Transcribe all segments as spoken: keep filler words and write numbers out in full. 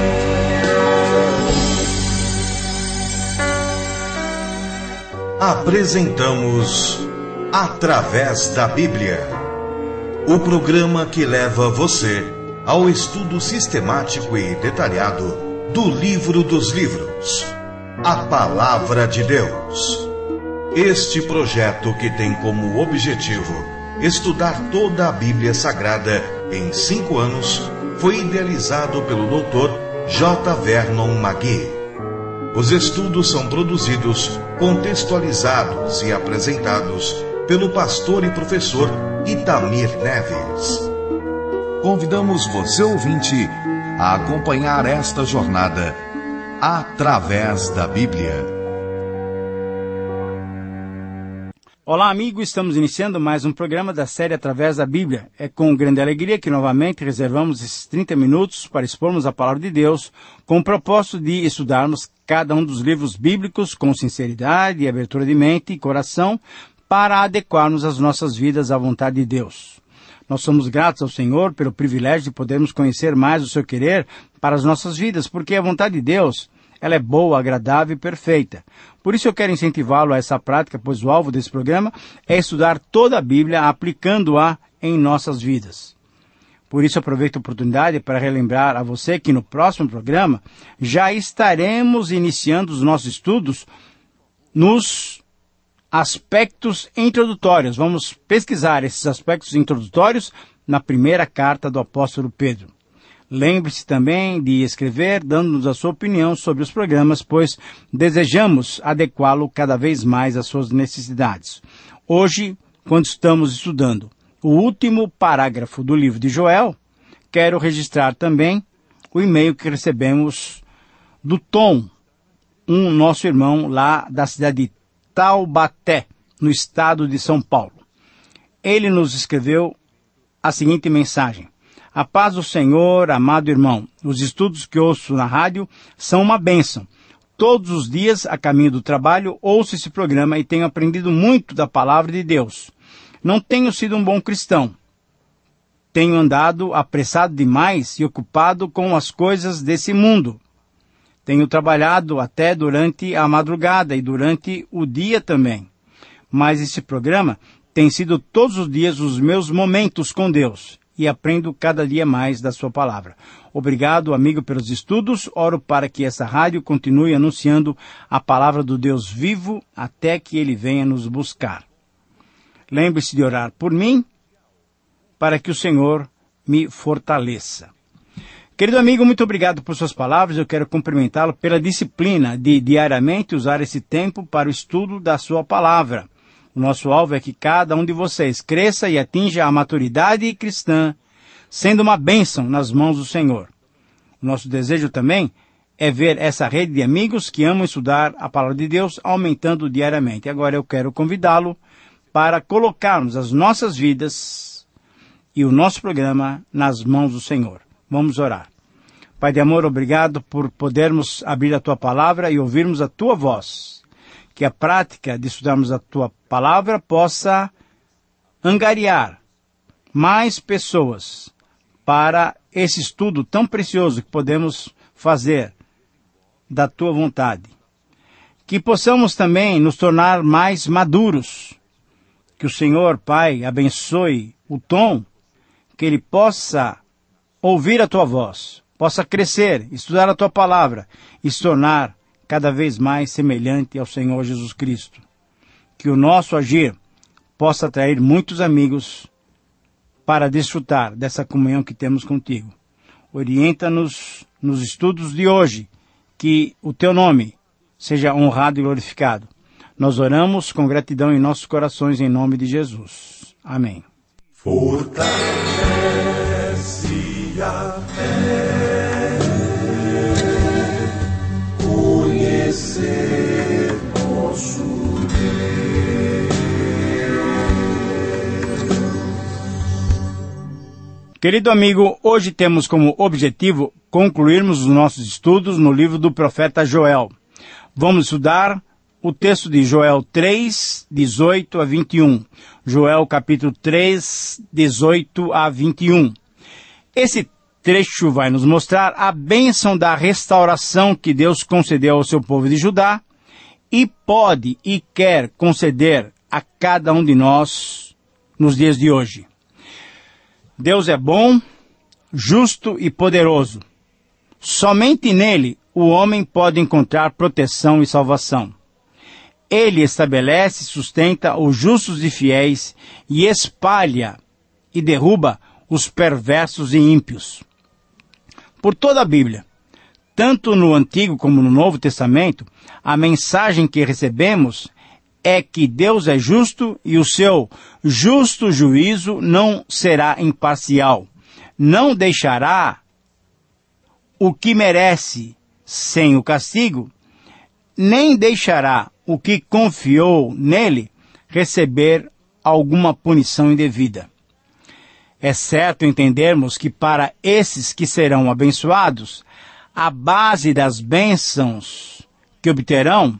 Apresentamos Através da Bíblia, o programa que leva você ao estudo sistemático e detalhado do livro dos livros, a Palavra de Deus. Este projeto, que tem como objetivo estudar toda a Bíblia Sagrada em cinco anos, foi idealizado pelo doutor J. Vernon McGee. Os estudos são produzidos, contextualizados e apresentados pelo pastor e professor Itamir Neves. Convidamos você, ouvinte, a acompanhar esta jornada através da Bíblia. Olá, amigo, estamos iniciando mais um programa da série Através da Bíblia. É com grande alegria que novamente reservamos esses trinta minutos para expormos a Palavra de Deus, com o propósito de estudarmos cada um dos livros bíblicos com sinceridade e abertura de mente e coração para adequarmos as nossas vidas à vontade de Deus. Nós somos gratos ao Senhor pelo privilégio de podermos conhecer mais o seu querer para as nossas vidas, porque a vontade de Deus, ela é boa, agradável e perfeita. Por isso eu quero incentivá-lo a essa prática, pois o alvo desse programa é estudar toda a Bíblia, aplicando-a em nossas vidas. Por isso aproveito a oportunidade para relembrar a você que no próximo programa já estaremos iniciando os nossos estudos nos aspectos introdutórios. Vamos pesquisar esses aspectos introdutórios na primeira carta do apóstolo Pedro. Lembre-se também de escrever, dando-nos a sua opinião sobre os programas, pois desejamos adequá-lo cada vez mais às suas necessidades. Hoje, quando estamos estudando o último parágrafo do livro de Joel, quero registrar também o e-mail que recebemos do Tom, um nosso irmão lá da cidade de Taubaté, no estado de São Paulo. Ele nos escreveu a seguinte mensagem: a paz do Senhor, amado irmão. Os estudos que ouço na rádio são uma bênção. Todos os dias, a caminho do trabalho, ouço esse programa e tenho aprendido muito da palavra de Deus. Não tenho sido um bom cristão. Tenho andado apressado demais e ocupado com as coisas desse mundo. Tenho trabalhado até durante a madrugada e durante o dia também. Mas esse programa tem sido todos os dias os meus momentos com Deus. E aprendo cada dia mais da sua palavra. Obrigado, amigo, pelos estudos. Oro para que essa rádio continue anunciando a palavra do Deus vivo até que Ele venha nos buscar. Lembre-se de orar por mim, para que o Senhor me fortaleça. Querido amigo, muito obrigado por suas palavras. Eu quero cumprimentá-lo pela disciplina de diariamente usar esse tempo para o estudo da sua palavra. O nosso alvo é que cada um de vocês cresça e atinja a maturidade cristã, sendo uma bênção nas mãos do Senhor. O nosso desejo também é ver essa rede de amigos que amam estudar a palavra de Deus aumentando diariamente. Agora eu quero convidá-lo para colocarmos as nossas vidas e o nosso programa nas mãos do Senhor. Vamos orar. Pai de amor, obrigado por podermos abrir a Tua palavra e ouvirmos a Tua voz. Que a prática de estudarmos a Tua palavra possa angariar mais pessoas para esse estudo tão precioso que podemos fazer da Tua vontade. Que possamos também nos tornar mais maduros. Que o Senhor, Pai, abençoe o Tom, que ele possa ouvir a Tua voz, possa crescer, estudar a Tua palavra e se tornar cada vez mais semelhante ao Senhor Jesus Cristo. Que o nosso agir possa atrair muitos amigos para desfrutar dessa comunhão que temos contigo. Orienta-nos nos estudos de hoje, que o Teu nome seja honrado e glorificado. Nós oramos com gratidão em nossos corações, em nome de Jesus. Amém. Fortalece a fé, conhecer nosso Deus. Querido amigo, hoje temos como objetivo concluirmos os nossos estudos no livro do profeta Joel. Vamos estudar o texto de Joel três, dezoito a vinte e um. Joel capítulo três, dezoito a vinte e um. Esse trecho vai nos mostrar a bênção da restauração que Deus concedeu ao seu povo de Judá e pode e quer conceder a cada um de nós nos dias de hoje. Deus é bom, justo e poderoso. Somente nele o homem pode encontrar proteção e salvação. Ele estabelece e sustenta os justos e fiéis e espalha e derruba os perversos e ímpios. Por toda a Bíblia, tanto no Antigo como no Novo Testamento, a mensagem que recebemos é que Deus é justo e o seu justo juízo não será imparcial. Não deixará o que merece sem o castigo, nem deixará o que confiou nele receber alguma punição indevida. É certo entendermos que para esses que serão abençoados, a base das bênçãos que obterão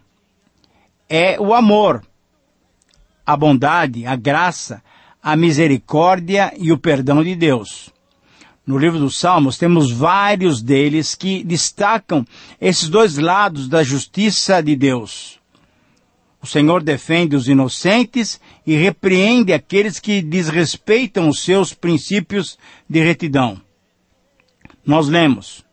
é o amor, a bondade, a graça, a misericórdia e o perdão de Deus. No livro dos Salmos temos vários deles que destacam esses dois lados da justiça de Deus. O Senhor defende os inocentes e repreende aqueles que desrespeitam os seus princípios de retidão. Nós lemos: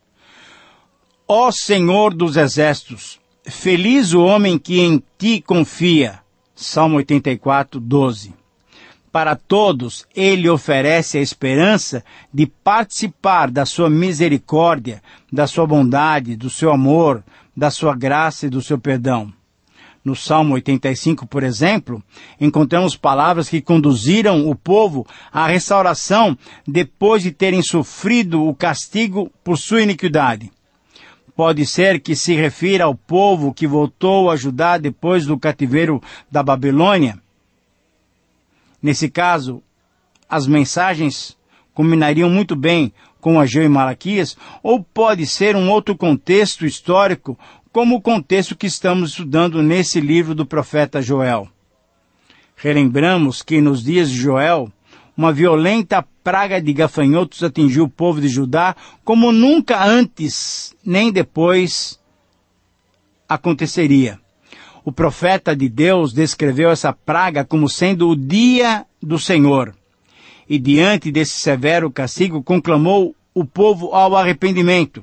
Ó Senhor dos exércitos, feliz o homem que em ti confia. Salmo oitenta e quatro, doze. Para todos, ele oferece a esperança de participar da sua misericórdia, da sua bondade, do seu amor, da sua graça e do seu perdão. No Salmo oitenta e cinco, por exemplo, encontramos palavras que conduziram o povo à restauração depois de terem sofrido o castigo por sua iniquidade. Pode ser que se refira ao povo que voltou a Judá depois do cativeiro da Babilônia. Nesse caso, as mensagens combinariam muito bem com Ageu e Malaquias, ou pode ser um outro contexto histórico, como o contexto que estamos estudando nesse livro do profeta Joel. Relembramos que nos dias de Joel, uma violenta praga de gafanhotos atingiu o povo de Judá como nunca antes nem depois aconteceria. O profeta de Deus descreveu essa praga como sendo o dia do Senhor. E diante desse severo castigo, conclamou o povo ao arrependimento.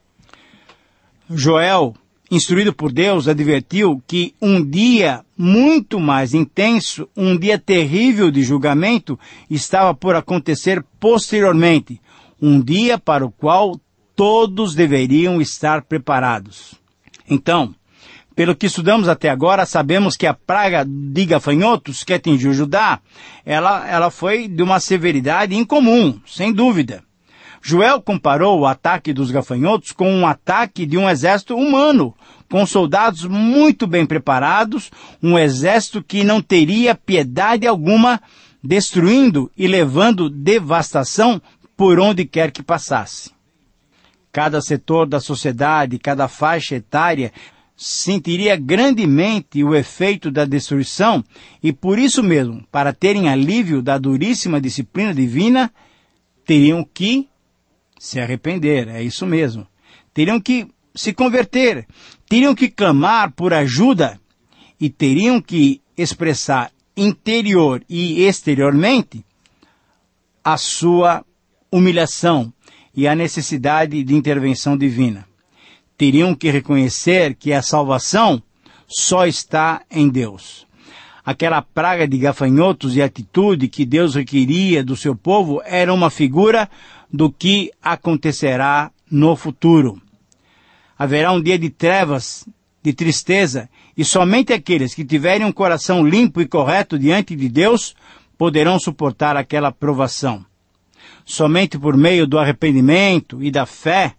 Joel, instruído por Deus, advertiu que um dia muito mais intenso, um dia terrível de julgamento, estava por acontecer posteriormente. Um dia para o qual todos deveriam estar preparados. Então, pelo que estudamos até agora, sabemos que a praga de gafanhotos que atingiu Judá, ela, ela foi de uma severidade incomum, sem dúvida. Joel comparou o ataque dos gafanhotos com um ataque de um exército humano, com soldados muito bem preparados, um exército que não teria piedade alguma, destruindo e levando devastação por onde quer que passasse. Cada setor da sociedade, cada faixa etária, sentiria grandemente o efeito da destruição e, por isso mesmo, para terem alívio da duríssima disciplina divina, teriam que se arrepender, é isso mesmo. Teriam que se converter, teriam que clamar por ajuda e teriam que expressar interior e exteriormente a sua humilhação e a necessidade de intervenção divina. Teriam que reconhecer que a salvação só está em Deus. Aquela praga de gafanhotos e atitude que Deus requeria do seu povo era uma figura do que acontecerá no futuro. Haverá um dia de trevas, de tristeza, e somente aqueles que tiverem um coração limpo e correto diante de Deus poderão suportar aquela provação. Somente por meio do arrependimento e da fé,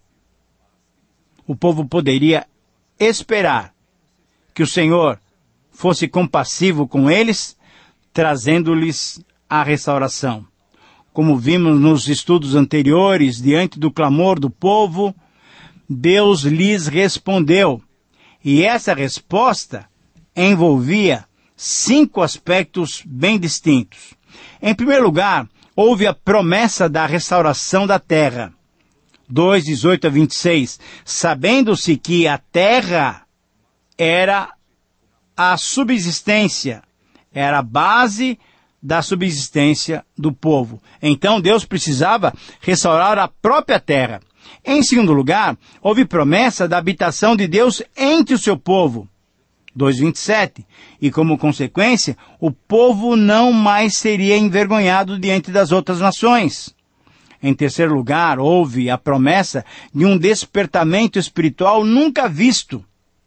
o povo poderia esperar que o Senhor fosse compassivo com eles, trazendo-lhes a restauração. Como vimos nos estudos anteriores, diante do clamor do povo, Deus lhes respondeu. E essa resposta envolvia cinco aspectos bem distintos. Em primeiro lugar, houve a promessa da restauração da terra. dois, dezoito a vinte e seis, sabendo-se que a terra era a subsistência, era a base da subsistência do povo. Então Deus precisava restaurar a própria terra. Em segundo lugar, houve promessa da habitação de Deus entre o seu povo. dois, vinte e sete. E como consequência, o povo não mais seria envergonhado diante das outras nações. Em terceiro lugar, houve a promessa de um despertamento espiritual nunca visto.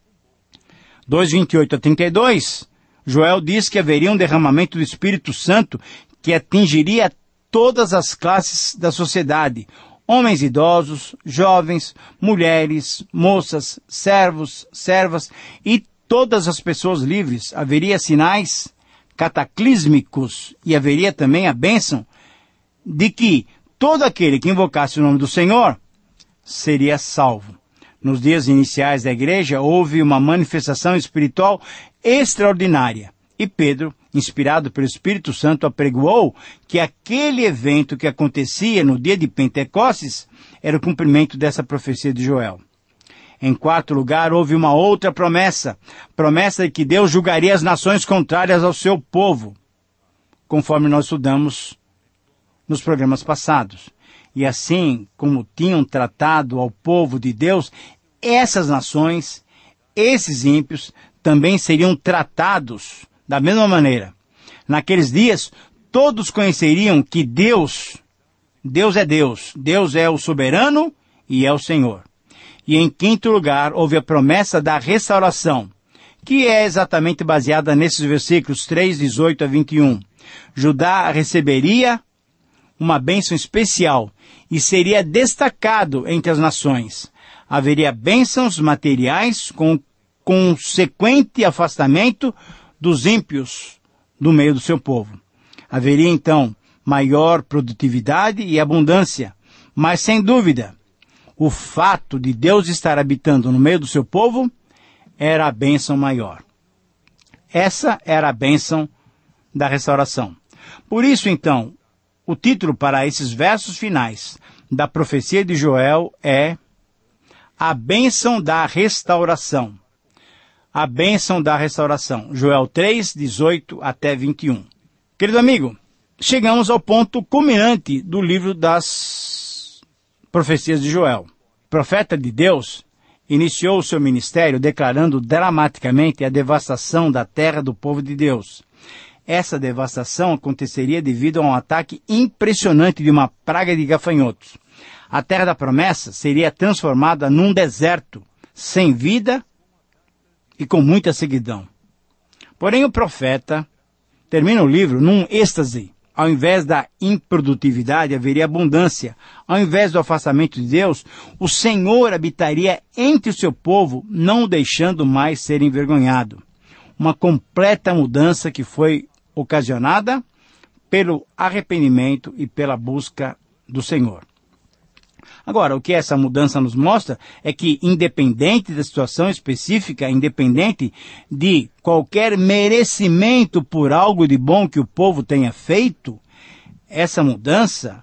dois, vinte e oito a trinta e dois. Joel diz que haveria um derramamento do Espírito Santo que atingiria todas as classes da sociedade. Homens idosos, jovens, mulheres, moças, servos, servas e todas as pessoas livres. Haveria sinais cataclísmicos e haveria também a bênção de que todo aquele que invocasse o nome do Senhor seria salvo. Nos dias iniciais da igreja, houve uma manifestação espiritual extraordinária. E Pedro, inspirado pelo Espírito Santo, apregoou que aquele evento que acontecia no dia de Pentecostes era o cumprimento dessa profecia de Joel. Em quarto lugar, houve uma outra promessa, promessa de que Deus julgaria as nações contrárias ao seu povo, conforme nós estudamos nos programas passados. E assim como tinham tratado ao povo de Deus, essas nações, esses ímpios, também seriam tratados da mesma maneira. Naqueles dias, todos conheceriam que Deus, Deus é Deus, Deus é o soberano e é o Senhor. E em quinto lugar, houve a promessa da restauração, que é exatamente baseada nesses versículos três, dezoito a vinte e um. Judá receberia uma bênção especial e seria destacado entre as nações. Haveria bênçãos materiais com consequente afastamento dos ímpios do meio do seu povo. Haveria então maior produtividade e abundância, mas sem dúvida, o fato de Deus estar habitando no meio do seu povo era a bênção maior. Essa era a bênção da restauração. Por isso então, o título para esses versos finais da profecia de Joel é a bênção da restauração. A bênção da restauração. Joel três, dezoito até vinte e um. Querido amigo, chegamos ao ponto culminante do livro das profecias de Joel. O profeta de Deus iniciou o seu ministério declarando dramaticamente a devastação da terra do povo de Deus. Essa devastação aconteceria devido a um ataque impressionante de uma praga de gafanhotos. A terra da promessa seria transformada num deserto, sem vida e com muita seguidão. Porém, o profeta termina o livro num êxtase. Ao invés da improdutividade, haveria abundância. Ao invés do afastamento de Deus, o Senhor habitaria entre o seu povo, não o deixando mais ser envergonhado. Uma completa mudança que foi ocasionada pelo arrependimento e pela busca do Senhor. Agora, o que essa mudança nos mostra é que, independente da situação específica, independente de qualquer merecimento por algo de bom que o povo tenha feito, essa mudança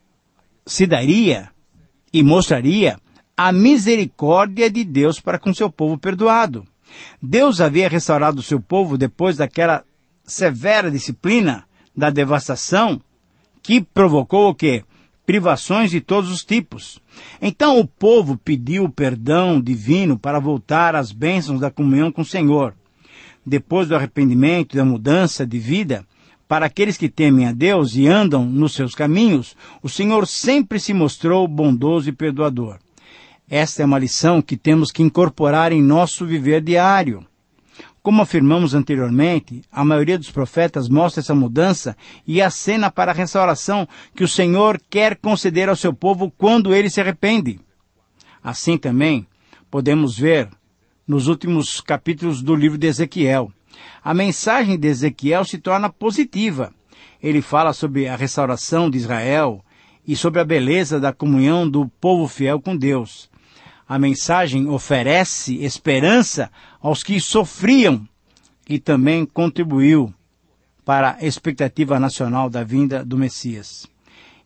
se daria e mostraria a misericórdia de Deus para com seu povo perdoado. Deus havia restaurado o seu povo depois daquela severa disciplina da devastação que provocou o quê? Privações de todos os tipos. Então o povo pediu o perdão divino para voltar às bênçãos da comunhão com o Senhor. Depois do arrependimento e da mudança de vida, para aqueles que temem a Deus e andam nos seus caminhos, o Senhor sempre se mostrou bondoso e perdoador. Esta é uma lição que temos que incorporar em nosso viver diário. Como afirmamos anteriormente, a maioria dos profetas mostra essa mudança e acena para a restauração que o Senhor quer conceder ao seu povo quando ele se arrepende. Assim também podemos ver nos últimos capítulos do livro de Ezequiel. A mensagem de Ezequiel se torna positiva. Ele fala sobre a restauração de Israel e sobre a beleza da comunhão do povo fiel com Deus. A mensagem oferece esperança aos que sofriam e também contribuiu para a expectativa nacional da vinda do Messias.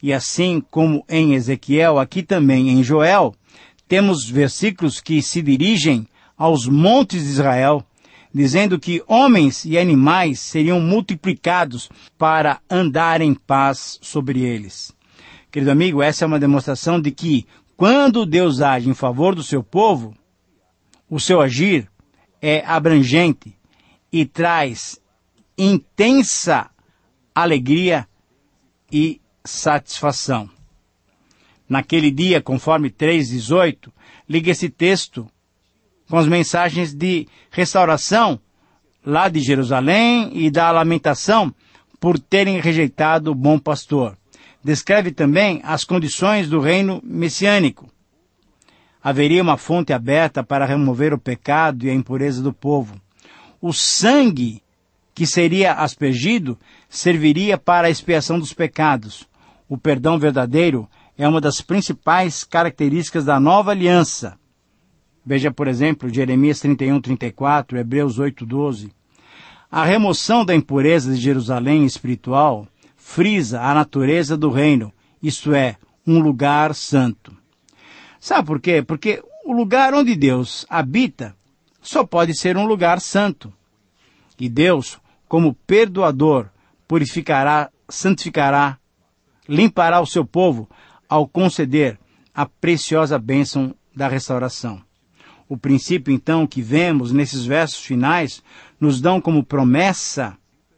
E assim como em Ezequiel, aqui também em Joel, temos versículos que se dirigem aos montes de Israel, dizendo que homens e animais seriam multiplicados para andar em paz sobre eles. Querido amigo, essa é uma demonstração de que, quando Deus age em favor do seu povo, o seu agir é abrangente e traz intensa alegria e satisfação. Naquele dia, conforme três dezoito, liga esse texto com as mensagens de restauração lá de Jerusalém e da lamentação por terem rejeitado o bom pastor. Descreve também as condições do reino messiânico. Haveria uma fonte aberta para remover o pecado e a impureza do povo. O sangue que seria aspergido serviria para a expiação dos pecados. O perdão verdadeiro é uma das principais características da nova aliança. Veja, por exemplo, Jeremias trinta e um, trinta e quatro, Hebreus oito, doze. A remoção da impureza de Jerusalém espiritual frisa a natureza do reino, isto é, um lugar santo. Sabe por quê? Porque o lugar onde Deus habita só pode ser um lugar santo. E Deus, como perdoador, purificará, santificará, limpará o seu povo ao conceder a preciosa bênção da restauração. O princípio, então, que vemos nesses versos finais, nos dão como promessa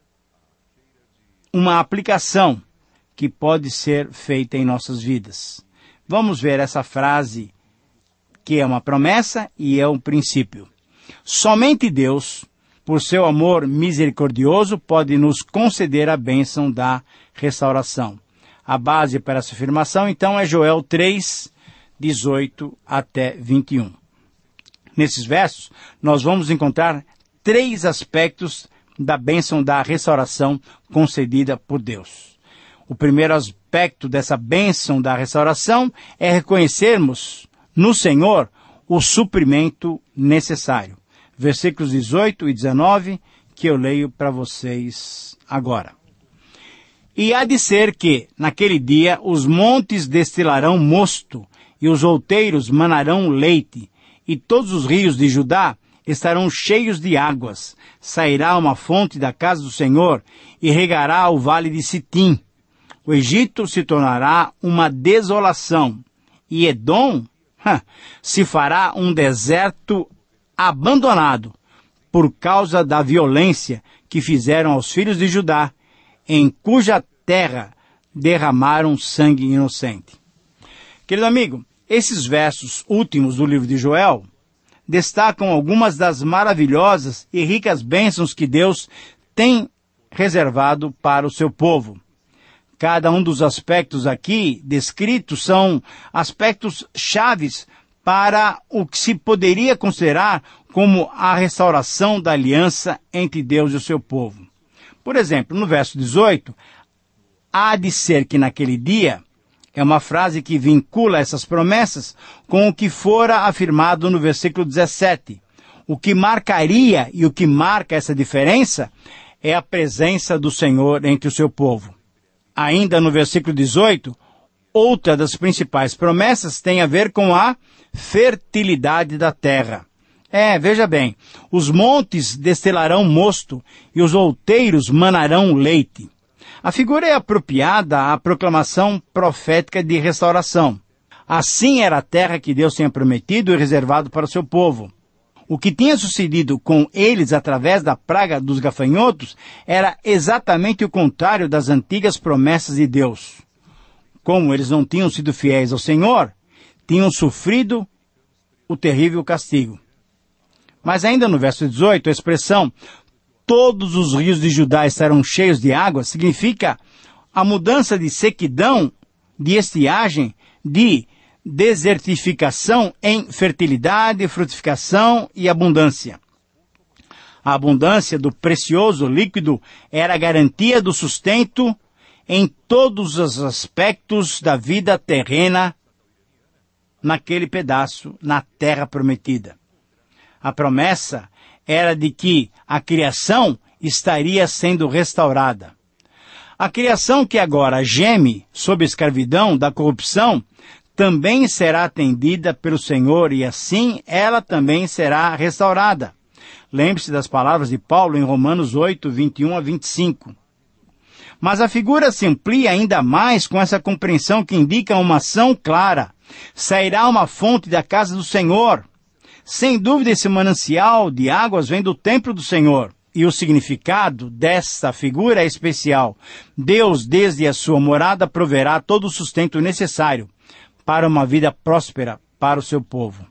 uma aplicação que pode ser feita em nossas vidas. Vamos ver essa frase, que é uma promessa e é um princípio. Somente Deus, por seu amor misericordioso, pode nos conceder a bênção da restauração. A base para essa afirmação, então, é Joel três, dezoito até vinte e um. Nesses versos, nós vamos encontrar três aspectos da bênção da restauração concedida por Deus. O primeiro aspecto dessa bênção da restauração é reconhecermos no Senhor o suprimento necessário. Versículos dezoito e dezenove, que eu leio para vocês agora. E há de ser que, naquele dia, os montes destilarão mosto, e os outeiros manarão leite, e todos os rios de Judá estarão cheios de águas. Sairá uma fonte da casa do Senhor, e regará o vale de Sitim. O Egito se tornará uma desolação, e Edom huh, se fará um deserto abandonado, por causa da violência que fizeram aos filhos de Judá, em cuja terra derramaram sangue inocente. Querido amigo, esses versos últimos do livro de Joel destacam algumas das maravilhosas e ricas bênçãos que Deus tem reservado para o seu povo. Cada um dos aspectos aqui descritos são aspectos chaves para o que se poderia considerar como a restauração da aliança entre Deus e o seu povo. Por exemplo, no verso dezoito, há de ser que naquele dia, é uma frase que vincula essas promessas com o que fora afirmado no versículo dezessete. O que marcaria e o que marca essa diferença é a presença do Senhor entre o seu povo. Ainda no versículo dezoito, outra das principais promessas tem a ver com a fertilidade da terra. É, veja bem, os montes destilarão mosto e os outeiros manarão leite. A figura é apropriada à proclamação profética de restauração. Assim era a terra que Deus tinha prometido e reservado para o seu povo. O que tinha sucedido com eles através da praga dos gafanhotos era exatamente o contrário das antigas promessas de Deus. Como eles não tinham sido fiéis ao Senhor, tinham sofrido o terrível castigo. Mas ainda no verso dezoito, a expressão todos os rios de Judá estarão cheios de água significa a mudança de sequidão, de estiagem, de desertificação em fertilidade, frutificação e abundância. A abundância do precioso líquido era a garantia do sustento em todos os aspectos da vida terrena naquele pedaço, na terra prometida. A promessa era de que a criação estaria sendo restaurada. A criação que agora geme sob a escravidão da corrupção também será atendida pelo Senhor e assim ela também será restaurada. Lembre-se das palavras de Paulo em Romanos oito, vinte e um a vinte e cinco. Mas a figura se amplia ainda mais com essa compreensão que indica uma ação clara. Sairá uma fonte da casa do Senhor. Sem dúvida esse manancial de águas vem do templo do Senhor. E o significado desta figura é especial. Deus, desde a sua morada, proverá todo o sustento necessário para uma vida próspera para o seu povo.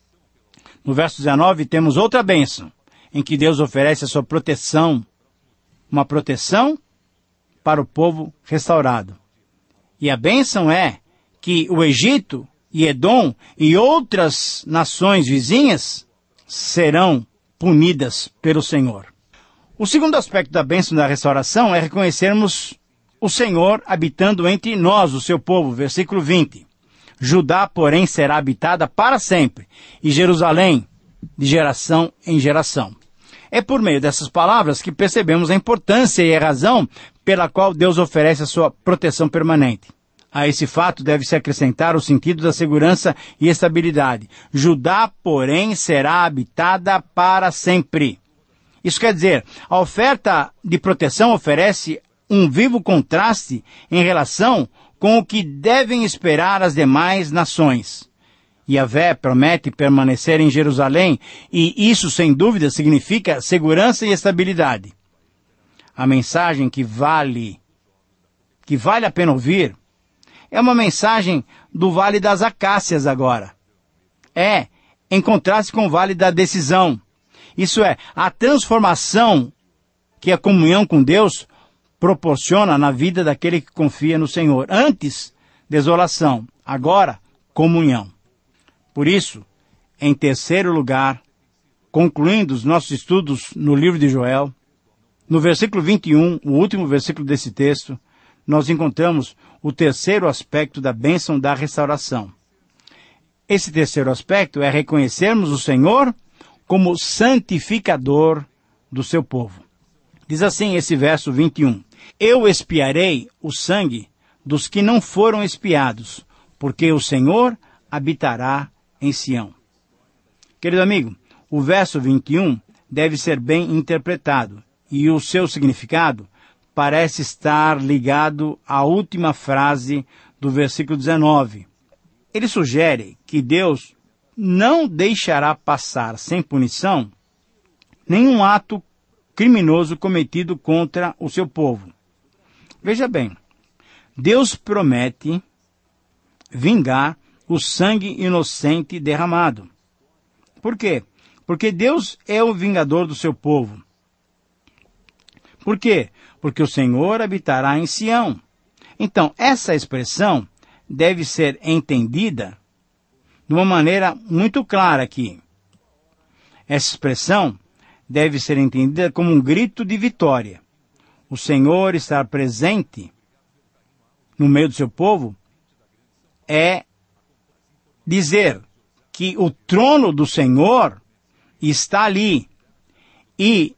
No verso dezenove temos outra bênção, em que Deus oferece a sua proteção, uma proteção para o povo restaurado. E a bênção é que o Egito e Edom e outras nações vizinhas serão punidas pelo Senhor. O segundo aspecto da bênção da restauração é reconhecermos o Senhor habitando entre nós, o seu povo. Versículo vinte. Judá, porém, será habitada para sempre, e Jerusalém de geração em geração. É por meio dessas palavras que percebemos a importância e a razão pela qual Deus oferece a sua proteção permanente. A esse fato deve-se acrescentar o sentido da segurança e estabilidade. Judá, porém, será habitada para sempre. Isso quer dizer, a oferta de proteção oferece um vivo contraste em relação com o que devem esperar as demais nações. Yahvé promete permanecer em Jerusalém e isso, sem dúvida, significa segurança e estabilidade. A mensagem que vale, que vale a pena ouvir é uma mensagem do Vale das Acácias agora. É, em contraste com o Vale da Decisão. Isso é, a transformação que a comunhão com Deus proporciona na vida daquele que confia no Senhor. Antes, desolação. Agora, comunhão. Por isso, em terceiro lugar, concluindo os nossos estudos no livro de Joel, no versículo vinte e um, o último versículo desse texto, nós encontramos o terceiro aspecto da bênção da restauração. Esse terceiro aspecto é reconhecermos o Senhor como santificador do seu povo. Diz assim esse verso vinte e um. Eu expiarei o sangue dos que não foram expiados, porque o Senhor habitará em Sião. Querido amigo, o verso vinte e um deve ser bem interpretado, e o seu significado parece estar ligado à última frase do versículo dezenove. Ele sugere que Deus não deixará passar sem punição nenhum ato criminoso cometido contra o seu povo. Veja bem, Deus promete vingar o sangue inocente derramado. Por quê? Porque Deus é o vingador do seu povo. Por quê? Porque o Senhor habitará em Sião. Então, essa expressão deve ser entendida de uma maneira muito clara aqui. Essa expressão deve ser entendida como um grito de vitória. O Senhor estar presente no meio do seu povo é dizer que o trono do Senhor está ali e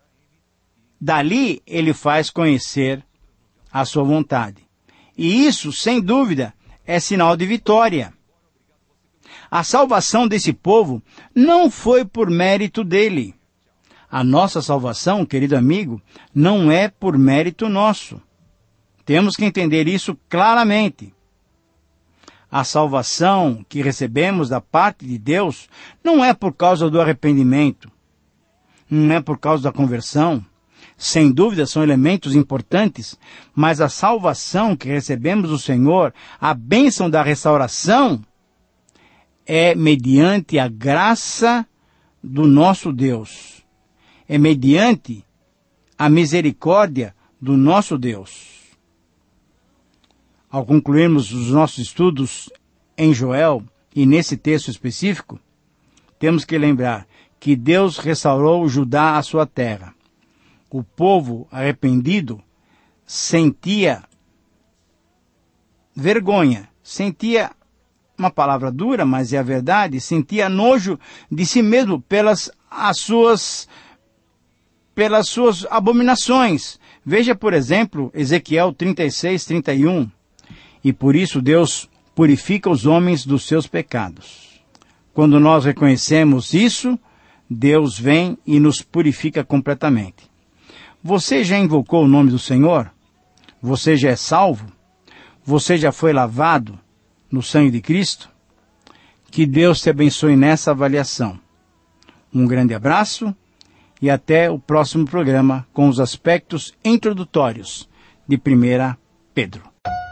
dali ele faz conhecer a sua vontade. E isso, sem dúvida, é sinal de vitória. A salvação desse povo não foi por mérito dele. A nossa salvação, querido amigo, não é por mérito nosso. Temos que entender isso claramente. A salvação que recebemos da parte de Deus não é por causa do arrependimento, não é por causa da conversão. Sem dúvida são elementos importantes, mas a salvação que recebemos do Senhor, a bênção da restauração, é mediante a graça do nosso Deus. É mediante a misericórdia do nosso Deus. Ao concluirmos os nossos estudos em Joel, e nesse texto específico, temos que lembrar que Deus restaurou Judá à sua terra. O povo arrependido sentia vergonha, sentia, uma palavra dura, mas é a verdade, sentia nojo de si mesmo pelas as suas, pelas suas abominações, Veja, por exemplo, Ezequiel trinta e seis, trinta e um. E por isso Deus purifica os homens dos seus pecados. Quando nós reconhecemos isso, Deus vem e nos purifica completamente. Você já invocou o nome do Senhor? Você já é salvo? Você já foi lavado no sangue de Cristo? Que Deus te abençoe nessa avaliação. Um grande abraço e até o próximo programa com os aspectos introdutórios de primeira Pedro.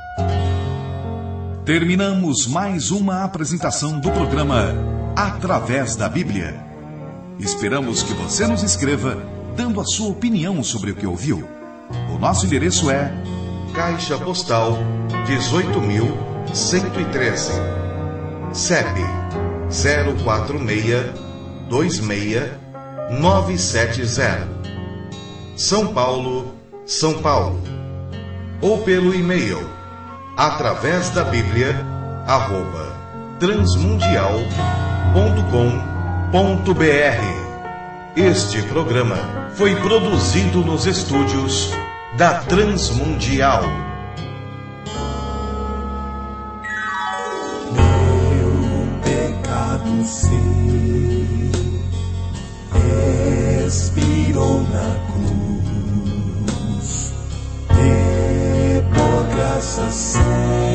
Terminamos mais uma apresentação do programa Através da Bíblia. Esperamos que você nos escreva, dando a sua opinião sobre o que ouviu. O nosso endereço é Caixa Postal dezoito mil cento e treze, C E P zero quatro seis dois seis nove sete zero, São Paulo, São Paulo. Ou pelo e-mail através da Bíblia arroba transmundial ponto com ponto br. Este programa foi produzido nos estúdios da Transmundial. Meu pecado sim expirou na cruz, e por graça